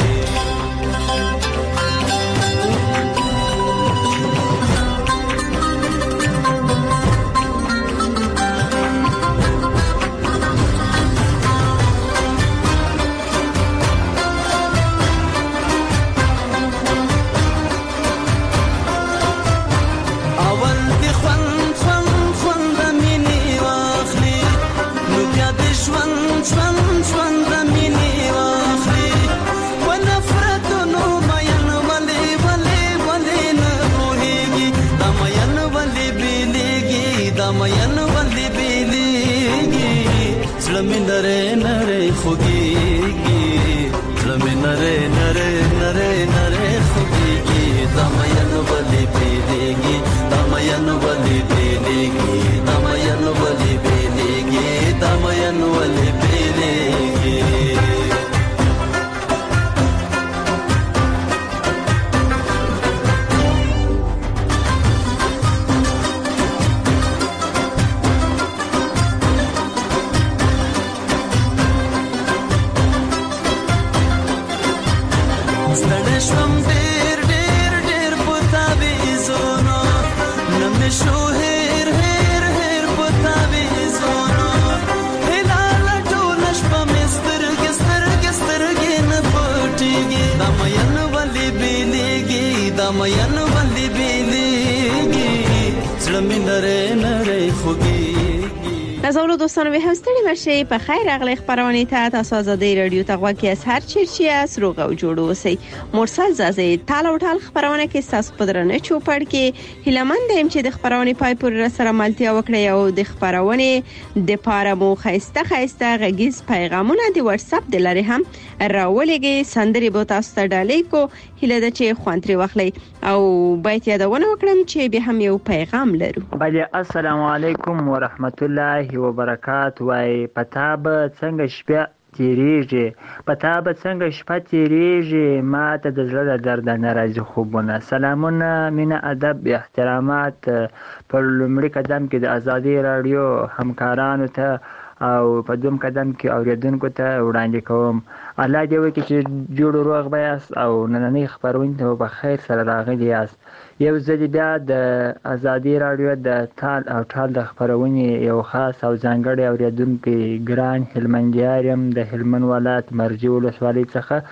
دمین ولې بیلېږي زړه مې نری نری خوږیږي زړه مې نری نری نری نری خوږیږي دمین ولې بیلېږي دمین ولې بیلېږي دمین ولې بیلېږي دمین ولې بیلېږي. دمین ولې بیلېږي زړه مې نری نری خوږیږي. نازولو دوستانو به هم ستړي مشي په خیر اغلی خبرونه ته تاسو آزادی رادیو ته غوږی از هر چیرچی از روغ او جوړ اوسئ. مرسل زازه تال او ټال خبرونه کې تاسو په درنه چوپړ کې هیلمند يم چې د خبرونه پای پر سره ملتیا وکړي او د خبرونه د پاره مو خيسته خيسته غږیز پیغامونه د واتس اپ د لارې هم راولېږي. سندري به تاسو ته ډالې کو هیله ده چې خوانتري واخلي او باید یادونه وکړم چې به هم یو پیغام لرو. بله السلام علیکم ورحمت الله وبرکاته. وای پتا به څنګه شپه تیریږي پتا به څنګه شپه تیریږي ما ته د زړه درد نه راځي خوبونه. سلامونه مینه ادب احترامات پر لومړي قدم کې د ازادي رادیو همکارانو ته او په دوم قدم کې اوریدونکو ته وړاندې کوم. الله دې وکړي چې جوړ روغ بیاست او نننۍ خبرونه ته په خیر سره راغلي یاست. یو ځل بیا د ازادي رادیو د تال او ټال د خبرونې یو خاص او ځانګړی اوریدونکو ګران هلمندیار یم د هلمند ولایت مرجې ولسوالۍ څخه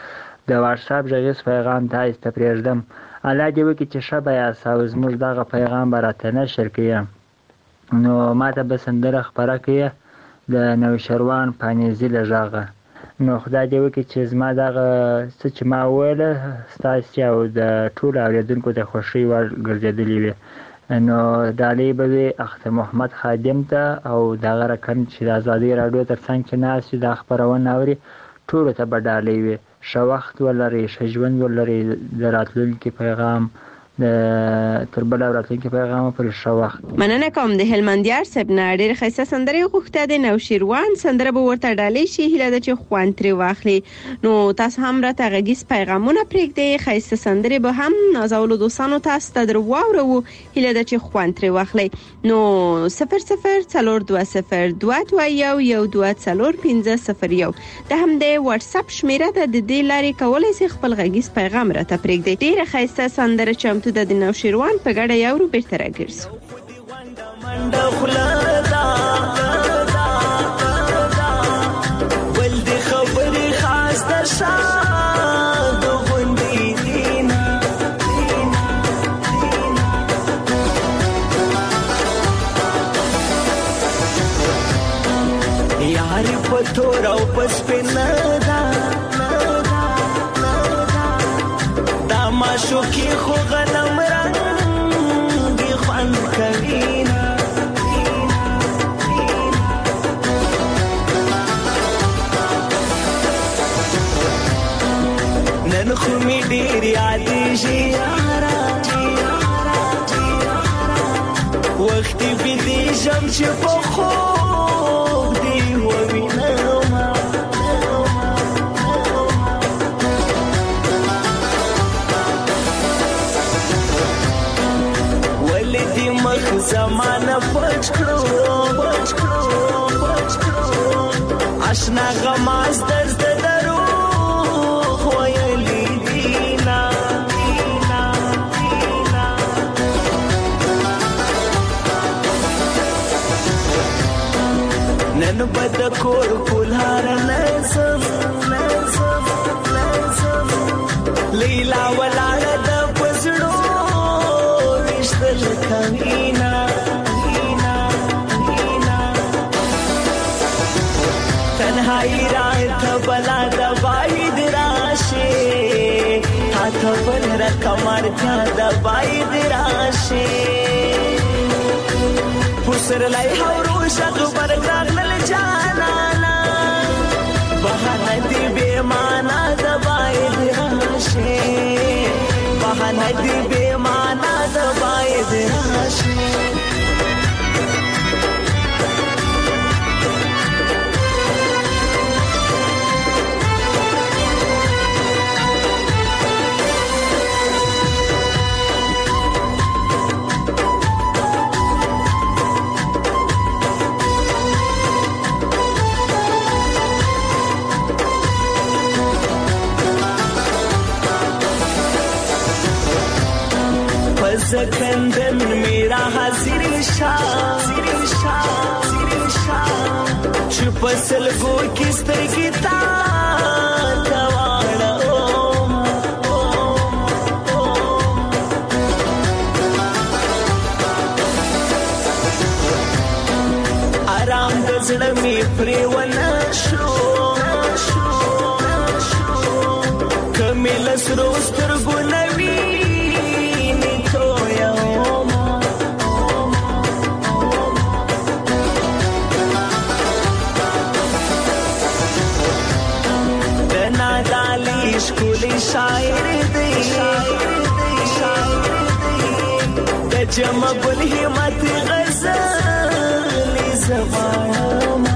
د واتس اپ غږیز پیغام تاسو ته پرېږدم. الله دې وکړي چې ښه به یاست او زموږ دغه پیغام به راته نشر کړي. نو ماته به سندره خپره کړي د نوشیروان پانیزي له غږه. نو خدای دې وکړي چې زما دغه څه چې ما وویله ستاسې او د ټولو اورېدونکو د خوښۍ وړ ګرځېدلې وي. نو ډالۍ به وي اختر محمد خادم ته او دغه رقم چې د ازادۍ راډیو تر څنګ چې ناست وي دا خپرونه اوري ټولو ته به ډالۍ وي. ښه وخت ولرئ، ښه ژوند ولرئ، د راتلونکي پیغام د تر بل راتلونکي پیغام پر ښه وخت. مننه کوم. د هلمندیار صاحب نه ډېر ښایسته سندره غوښته د نوشیروان سندره به ورته ډالۍ شي. هیله ده چې خوند ترې واخلي. نو تاسو هم راته غږیز پیغامونه پرېږدئ، ښایسته سندرې به هم نازولو دوستانو تاسو ته در واورو. هیله ده چې خوند ترې واخلئ. نو صفر صفر څلور دوه صفر دوه دوه یو یو دوه څلور پنځه صفر یو د همدې واتس اپ شمیره ده. د دې لارې کولی شئ خپل غږیز پیغام راته پرېږدئ. ډېره ښایسته سندره چمتو ده د نوشیروان په ګډه یو بیرته راګرځو. ول دې خبرې خاص در شاد غوندې دینا یار په تور او پس پنا دا دا ما شوکي خو غنم رنگ دی خوان کوینا نن خو می ډیر یاد شي یارا وخت به دې شم چې په خوب دی ووینم ولدي مخ زمانه پچ کړو پچ کړو پچ کړو آشنا غماز درد درو خویلی دینا دینا دینا نن بد کور کولهار نسم نسم نسم لیلا ولاړه د پسړو وشتل کمینا دینا دینا تنهایی رات بلا دبای دراشه تا ته بل رکمر تا دبای دراشه پسر لای هورو شغ برګرل جانانا بهانه دی به معنا دبای دراشه بهانه دی به معنا دبای دراشه सकंदन मेरा हाजिर शाह चुप सलगो किस तरह की तावाड़ा आराम दजड़ में प्रेवना शो कमिलस रोस्तर गुनवी स्कूली शायर दे द जमा बुल हिम्मत गजल ज़माना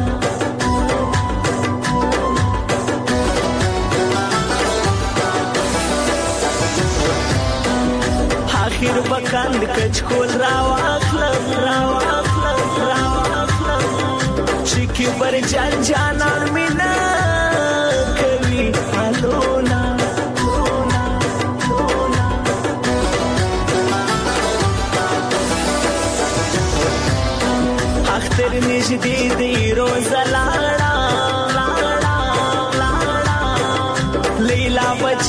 आखिर बकंद कचकोल रावा अखलम रावा अखलम रावा अखलम चिकी पर जान जाना मिना कभी हालोना अख्तर निजदी दी रोज़ लाड़ा लीला बच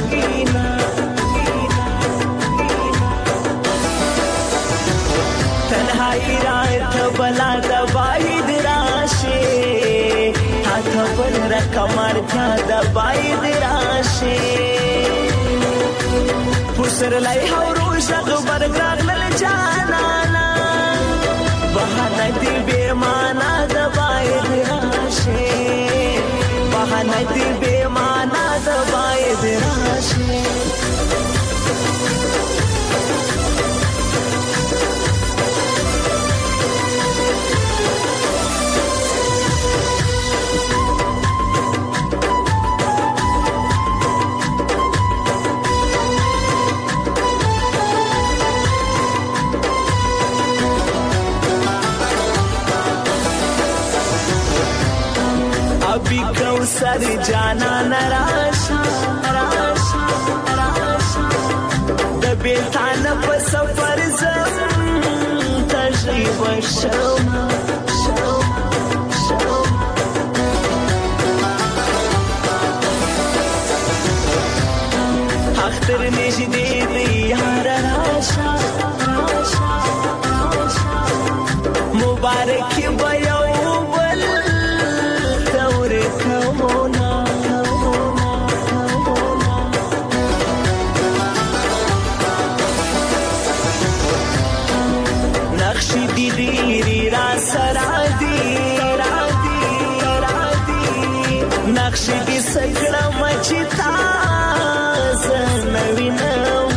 وینا تنهایی را تبلا دباید راشه تا تبل را کمر تا دباید راشه پسر لای هورو شغ برگرگ لل جانانا بہانا دی بے مانا دباید راشه بہانا دی بے مانا دباید راشه अभी कौसर जाना नराशा राशा राशा दबे थान पर सफर जम तजरीब शमा शमा शमा अख्तर निजदे यार राशा राशा राशा मुबारक बयो دیری را سرادی رادی رادی نقش دی سکڑا مچتا زنوینم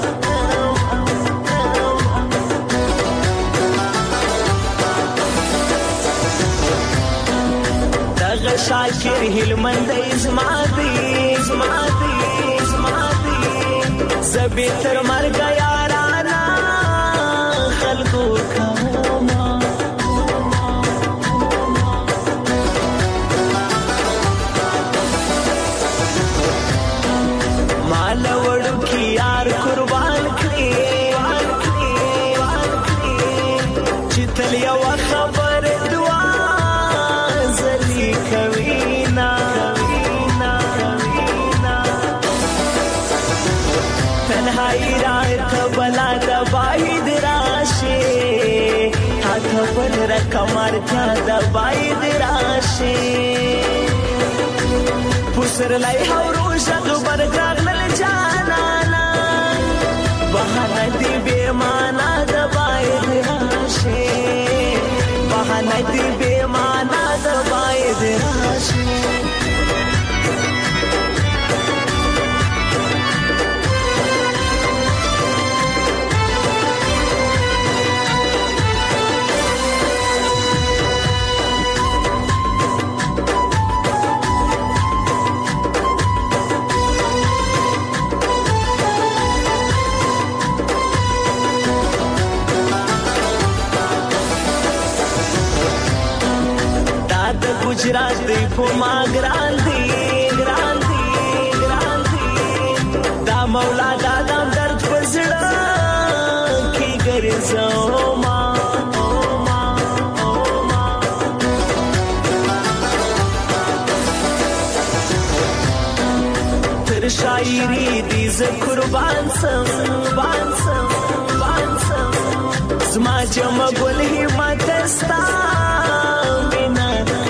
دغ شاکر هلمند ازمادی ازمادی ازمادی زبی تر مرگ یارانا خلقو کاما مال وڑو کی یار قربان کری چتل یو خبر دعا زلی کوینا تنهایی رات بلا دباید راشه ہاتھ پر رکمر کیا دباید راشه پسر لائی ہورو شغ برگرگ لل جانانا بہانا دی بے مانا دباید راشه بہانا دی بے مانا دباید راشه गुजरात दी फुमा ग्रान दी ग्रान दी ग्रान दी दा मौला दा दाम दर्द पजड़ा की गरजो मा ओ मा ओ मा तेरे शायरी दी ज कुर्बान सम बान सम बान सम zma jama gul hi matasta bina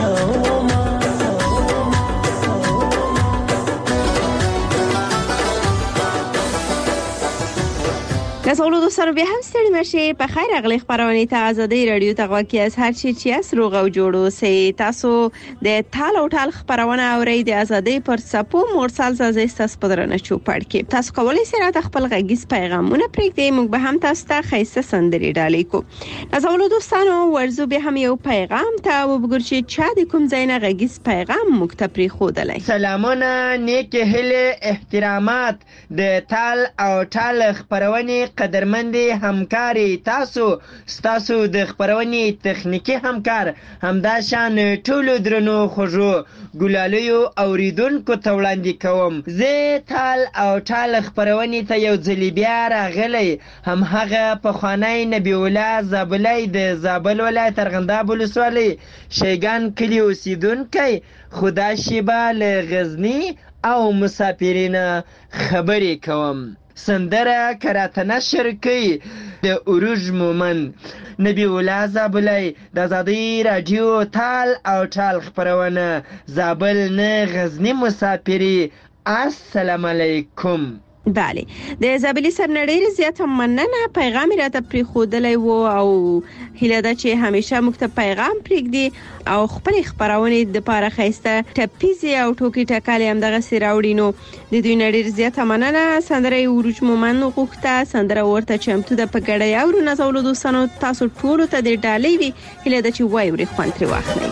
نسولو دوستانو بیا هم ستړي مشه په خیر اغلی خبرونه ته آزادۍ رادیو ته غواکي از هر چی چی اس روغ او جوړو سي تاسو د تال او ټال خبرونه اوري د آزادۍ پر سپو مرسل زاز تاسو پدرنه چو پړ کې تاسو کولای سئ راته خپل غږیز پیغامونه پرېږدئ موږ به هم تاسو ته خیسته سندري ډالې کو نسولو دوستانو ورزو به هم یو پیغام ته وګورئ چې چا د کوم ځای نه غږیز پیغام موږ ته پرېښودلی سلامونه نیک هله احترامات د تال او ټال خبرونه قدرمندي همکاري تاسو ستاسو د خبرونې تخنیکی همکار همدا شان ټولو درنو خوږو ګلالیو اوریدونکو ته وړاندې کوم زه تال او ټال خبرونې ته یو ځل بیا راغلی هم هغه پخوانی نبی الله زابلۍ د زابل ولایت ارغنداب ولسوالۍ شیګان کلي اوسیدونکی خدا شیبه له غزني او مسافرین خبرې کوم. سندره که راته نشر کوي د عروج مومند. نبی الله زابلی د ازادۍ راډیو تال او ټال خپرونه، زابل نه غزنی مسافري. السلام علیکم. بله، د زابلی سرنړۍ زیاته مننه. پیغام راته پری خودلای وو او هیله ده چې همیشه موږ ته پیغام پرېږدي او خپل خبرونه د پاره خسته ټپیزي او ټوکی ټکالي هم دغه سراوډینو د دوی نړۍ زیاته مننه. سندره عروج مومند غوښته، سندره ورته چمتو د پګړې او نازولو دوستانو تاسو ټول ته د ډالۍ وی هیله ده چې وای ورې خوان تر واخلئ.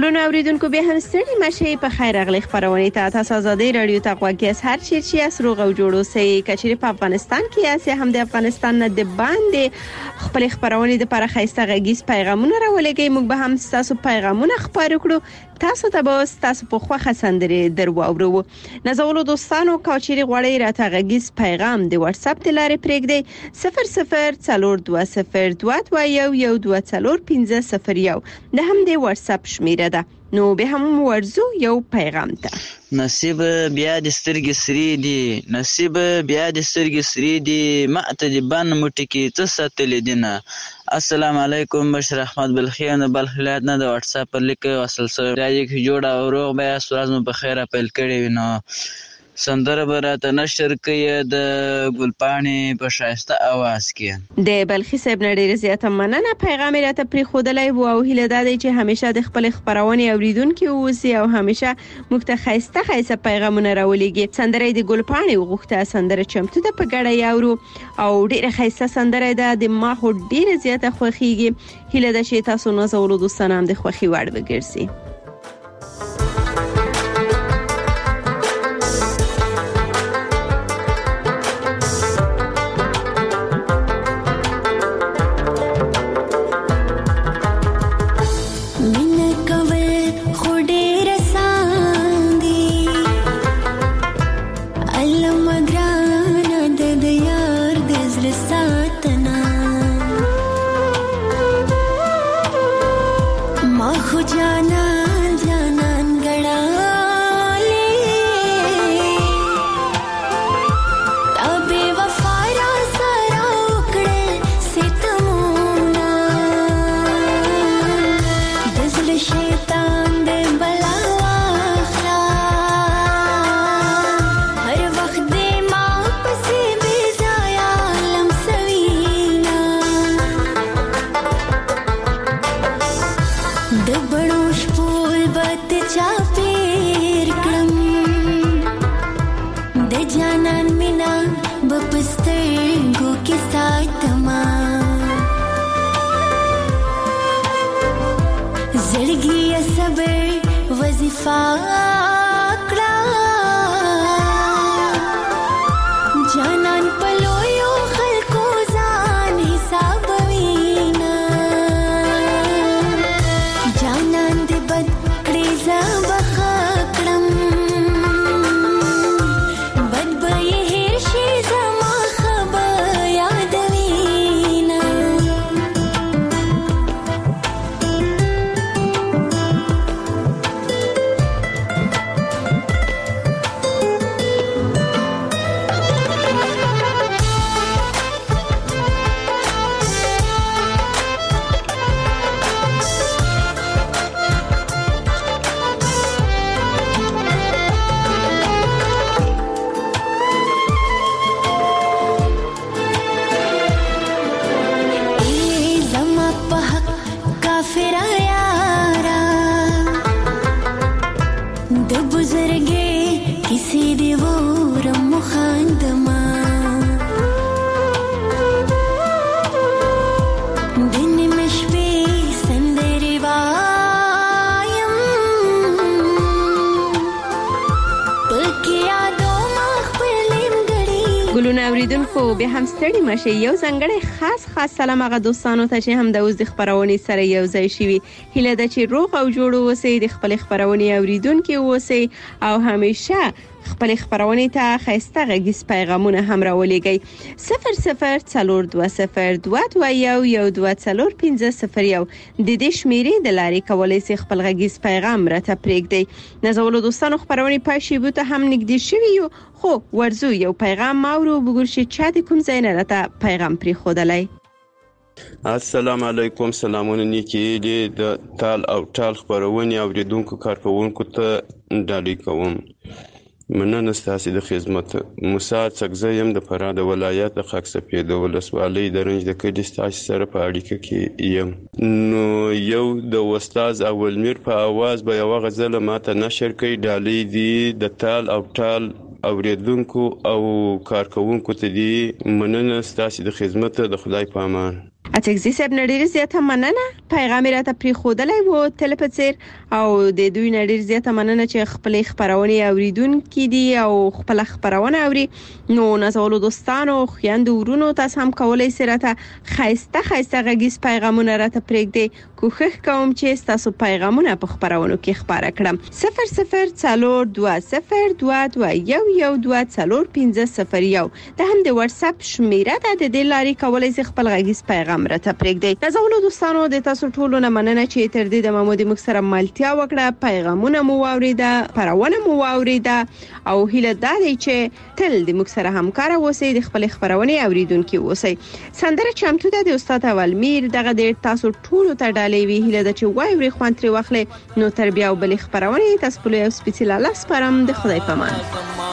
ګلونو اوریدونکو به هم ستړي مشي په خیر اغلی خبرونه ته تاسو آزادۍ رادیو ته غوږی هر چی چې اسرو غو جوړو سي کچري په افغانستان کې اسه هم د افغانستان نه د باندې خپل خبرونه د پر خیسته غږیز پیغامونه راولېږي موږ به هم تاسو پیغامونه خبرو کړو تاسو ته به تاسو په خوخه سندري درو اورو نزولو دوستانو کچري غوړی راته غږیز پیغام د واتس اپ د لارې پرېږدي صفر صفر څلور دوه صفر دوه دوه یو یو دوه څلور پنځه صفر یو د هم د واتس اپ شمیره ده نو به هم ورزو یو پیغام ته نصیب بیا د سترګې سری دی نصیب بیا د سترګې سری دی ماته د بان موټی کې ته ساتلې دینه السلام علیکم بشر احمد بلخیان بلخ ولایت نه د واتس اپ پر لیک وصل سره راځي چې جوړه او روغ بیا سورز مو په خیره پیل کړی وینو سندره براته نشر کوي د ګلپاڼې په شایسته आवाज کې د بلخي صاحب نړۍ زیاته مننه پیغام راته پری خودلای وو او هله ده چې همیشه د خپل خبرونه اوریدونکو اوسي او همیشه مخته خایسته خایسته پیغامونه راولېږي سندره د ګلپاڼې وغوښته سندره چمتو ده په ګړې یاورو او ډیره خایسته سندره ده د ما هو ډیره زیاته خوخیږي هله ده چې تاسو نو زولو دوستانه هم د خوخي وړ وګرځي اوریدونکو به هم ستړي مشه یو ځنګړی خاص خاص سلام هغه دوستانو ته چې هم د اوس د خبرونه سره یو ځای شي هله د چې روغ او جوړ اوسئ د خپل خبرونه اوریدونکو اوسئ او همیشه خپل خبرونه ته خیسته غږیز پیغامونه هم راولېږئ صفر صفر څلور دوه صفر دوه دوه یو یو دوه څلور پنځه صفر یو د دې شمیرې د لارې کولای شي خپل غږیز پیغام راته پرېږدئ نزولو دوستانو خبرونه پاشي بوته هم نږدې شوي یو خو ورزو یو پیغام ماورو وګور شي چا د کوم ځای نه راته پیغام پرې خودلای السلام علیکم سلامونه نیکی د تال او ټال خبرونه اوریدونکو کارکونکو ته ډالۍ کوم مننه ستاسو د خدمت موسی څګزه يم د فراه د ولایت د خاکسپې د ولسوالۍ د رنج د کډي ستاسو سره په اړیکه کې یم نو یو د استاد اولمیر په आवाज به یو غزل ماته نشر کړي ډالۍ دي د تال او ټال اوریدونکو او کارکونکو ته دي مننه ستاسو د خدمت د خدای په امان اڅکزي صاحب نړۍ زیاته مننه پیغام راته پری خودلای وو تلپڅیر او د دوی نړۍ زیاته مننه چې خپل خبرونه اوریدونکو دي او خپل خبرونه اوري نو نازولو دوستانو خويندو ورونو تاسو هم کولای سئ راته خاصه خاصه غږیز پیغامونه راته پرېږدئ کوښښ کوم چې تاسو پیغامونه په خبرونو کې خبره کړم صفر صفر څلور دوه صفر دوه دوه یو یو دوه څلور پنځه صفر یو د هم د واتس اپ شمیره ده د دې لارې کولای سئ خپل غږیز پیغام راته پرېږدئ نازولو دوستانو د تاسو ټولو نه مننه چې تر دې د محمود مکسر مالتیا وکړه پیغامونه مو واوریده پرونه مو واوریده او هیله ده چې تل د مکسر همکار اوسئ د خپل خبرونه اوریدونکو اوسئ سندره چمتو ده د استاد اولمیر دغه د تاسو ټولو ته ډالۍ وی هیله ده چې وای وري خوان تر واخلې نو تربیه او بل خبرونه تاسو په یو سپیڅلې لاس پرم د خدای پامان